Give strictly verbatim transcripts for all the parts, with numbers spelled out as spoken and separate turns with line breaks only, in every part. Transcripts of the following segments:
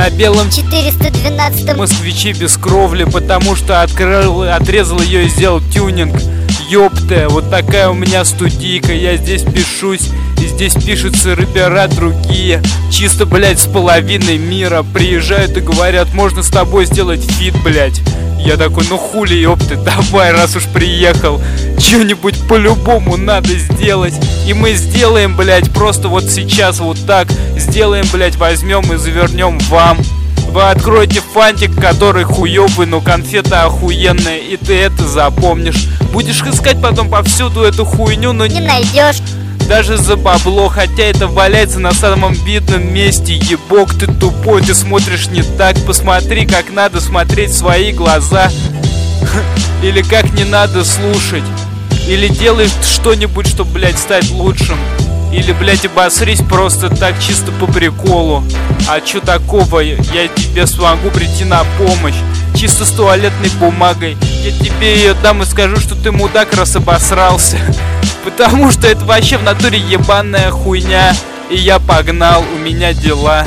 на белом
четыреста двенадцатом
москвиче без кровли, потому что открыл, отрезал ее и сделал тюнинг. Ёпта, вот такая у меня студийка, я здесь пишусь, и здесь пишутся рэпера другие, чисто, блядь, с половиной мира. Приезжают и говорят, можно с тобой сделать фит, блядь. Я такой, ну хули, ёпты, давай, раз уж приехал, что-нибудь по-любому надо сделать. И мы сделаем, блядь, просто вот сейчас вот так сделаем, блядь, возьмем и завернем вам. Вы откроете фантик, который хуёвый, но конфета охуенная, и ты это запомнишь. Будешь искать потом повсюду эту хуйню, но
не найдешь.
Даже за бабло, хотя это валяется на самом видном месте. Ебок, ты тупой, ты смотришь не так. Посмотри, как надо смотреть в свои глаза. Или как не надо слушать. Или делай что-нибудь, чтобы, блядь, стать лучшим. Или, блядь, обосрись просто так, чисто по приколу. А чё такого? Я тебе смогу прийти на помощь. Чисто с туалетной бумагой. Я тебе ее дам и скажу, что ты мудак, раз обосрался. Потому что это вообще в натуре ебаная хуйня. И я погнал, у меня дела.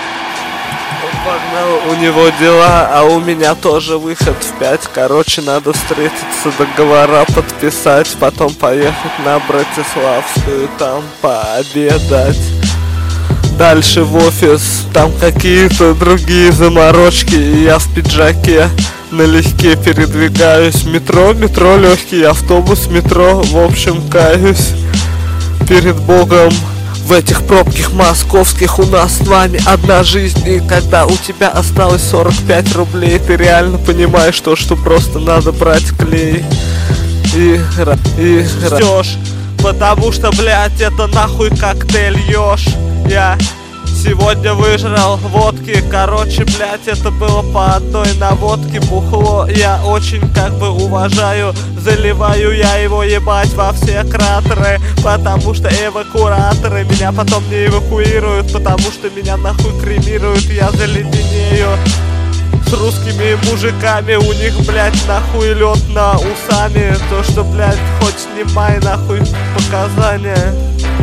Он погнал, у него дела, а у меня тоже выход в пять. Короче, надо встретиться, договора подписать, потом поехать на Братиславскую, там пообедать. Дальше в офис, там какие-то другие заморочки, и я в пиджаке налегке передвигаюсь. Метро, метро легкий, автобус, метро, в общем, каюсь перед Богом. В этих пробках московских у нас с вами одна жизнь. И когда у тебя осталось сорок пять рублей, ты реально понимаешь то, что просто надо брать клей. И, и ждешь, потому что, блядь, это нахуй коктейль ешь. Я сегодня выжрал водки, короче, блядь, это было по одной наводке. Бухло я очень как бы уважаю, заливаю я его ебать во все кратеры, потому что эвакуаторы меня потом не эвакуируют, потому что меня нахуй кремируют, я заледенею. С русскими мужиками у них, блядь, нахуй лед на усами, то что, блядь, хоть снимай нахуй показания.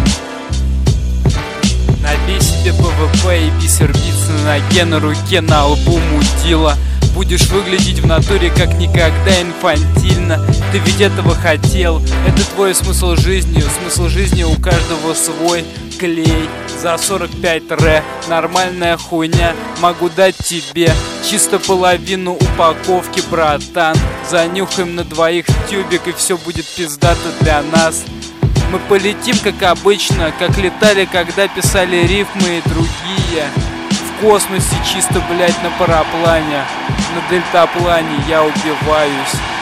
Набей себе ПВП и бисер биться на ноге, на руке, на лбу мудила. Будешь выглядеть в натуре как никогда инфантильно. Ты ведь этого хотел, это твой смысл жизни. Смысл жизни у каждого свой. Клей за сорок пять ре, нормальная хуйня, могу дать тебе чисто половину упаковки, братан. Занюхаем на двоих тюбик, и все будет пиздато для нас. Мы полетим, как обычно, как летали, когда писали рифмы и другие. В космосе чисто, блядь, на параплане, на дельтаплане я убиваюсь.